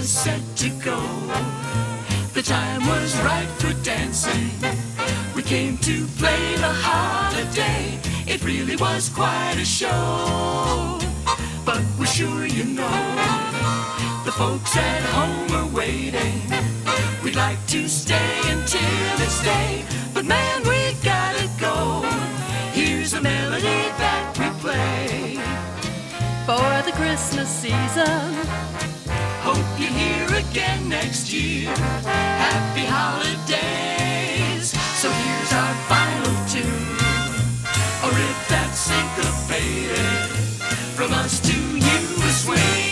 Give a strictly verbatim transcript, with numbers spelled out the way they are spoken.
was set to go. The time was right for dancing. We came to play the holiday. It really was quite a show. But we're sure you know the folks at home are waiting. We'd like to stay until it's day, but man, we gotta go. Here's a melody that we play for the Christmas season. Hope you're here again next year. Happy holidays. So here's our final tune, a riff that's syncopated, from us to you a swing.